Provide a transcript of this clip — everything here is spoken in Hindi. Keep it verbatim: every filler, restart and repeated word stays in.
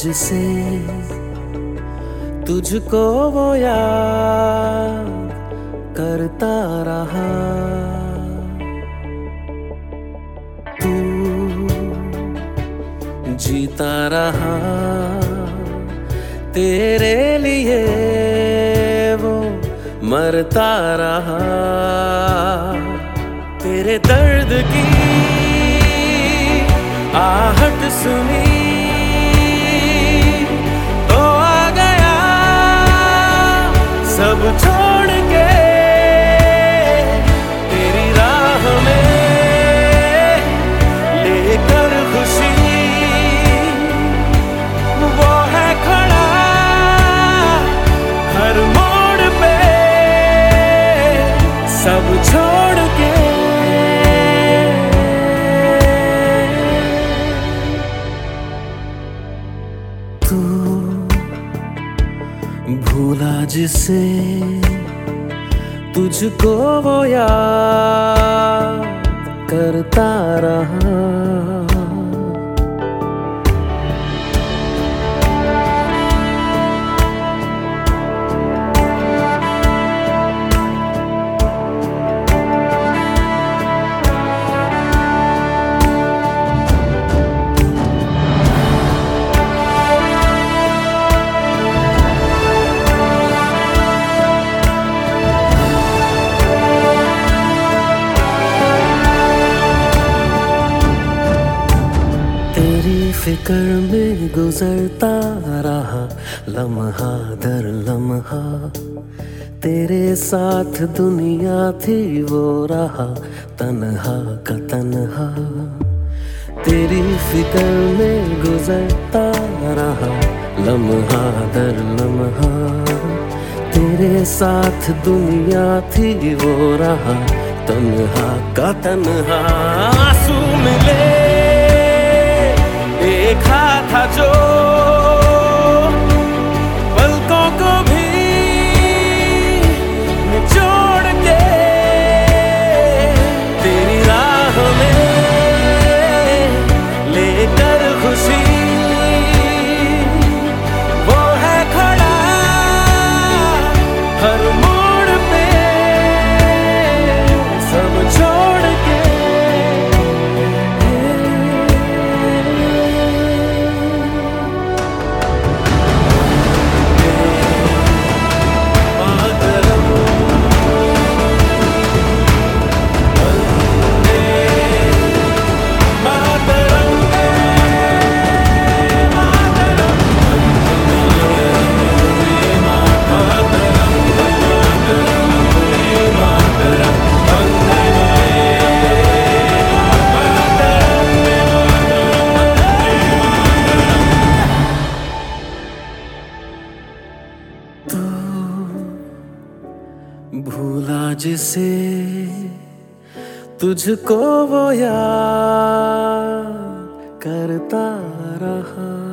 जिसे तुझको वो याद करता रहा। तू जीता रहा, तेरे लिए वो मरता रहा। तेरे दर्द की आहट सुनी तो आ गया सब छोड़ के तेरी राह में, लेकर खुशी वो है खड़ा हर मोड़ पे सब छोड़ के। तू भूला जिसे तुझको वो याद करता रहा। फिक्र में गुजरता रहा लम्हा दर लम्हा, तेरे साथ दुनिया थी वो रहा तन्हा का तन्हा। तेरी फिक्र में गुजरता रहा लम्हा दर लम्हा, तेरे साथ दुनिया थी वो रहा तन्हा का तन्हा। आंसू मिले देखा था जो पलकों को भी निचोड़ के तेरी राह में, लेकर खुशी वो है खड़ा हर मोड़ पे सब छोड़ के। भूला जिसे तुझको वो याद करता रहा।